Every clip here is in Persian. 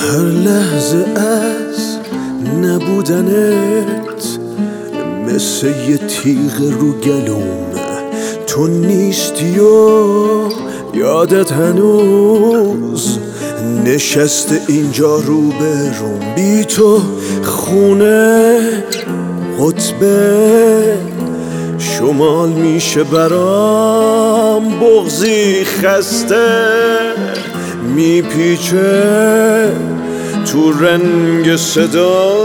هر لحظه از نبودنت مثل یه تیغ رو گلوم، تو نیستی و یادت هنوز نشسته اینجا رو به روم. بی تو خونه قطبه شمال میشه برام، بغضی خسته میپیچه تو رنگ صدا.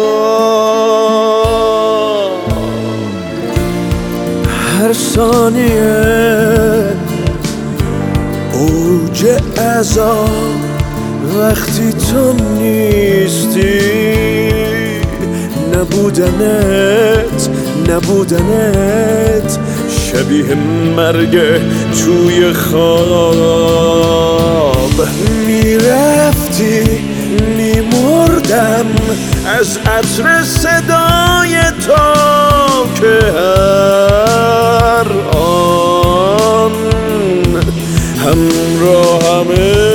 هر ثانیه اوج عذاب وقتی تو نیستی، نبودنت شبیه مرگ توی خواب. میرفتی میمردم از عطر صدای تو که هر آن همراهمه.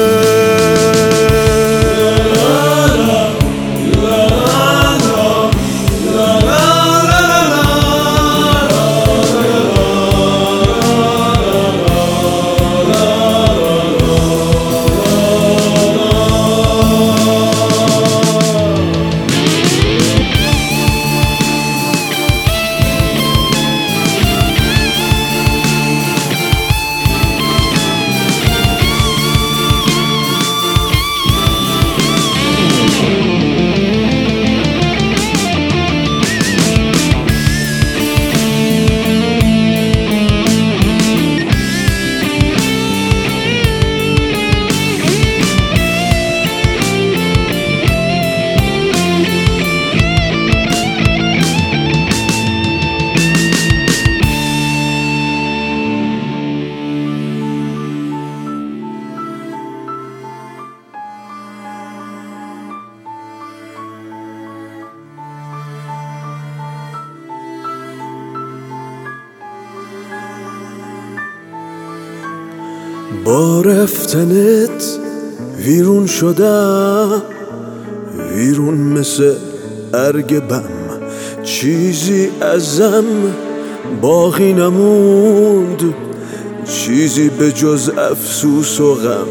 با رفتنت ویرون شدم، ویرون مثل ارگ بم، چیزی ازم باقی نموند، چیزی به جز افسوس و غم.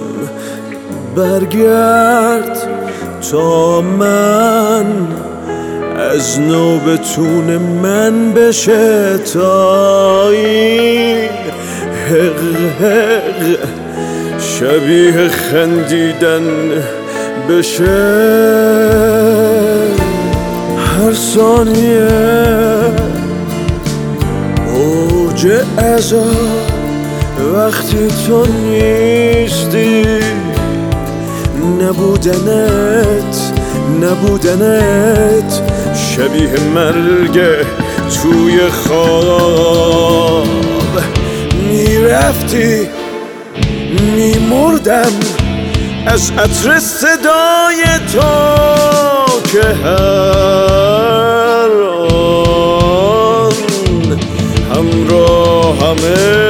برگرد تا من از نو بتون من بشه، تا این حق شبیه خندیدن بشه. هر ثانیه اوج عذاب وقتی تو نیستی، نبودنت شبیه مرگ توی خواب. میرفتی میمردم از عطر صدای تو که هر آن همراهمه.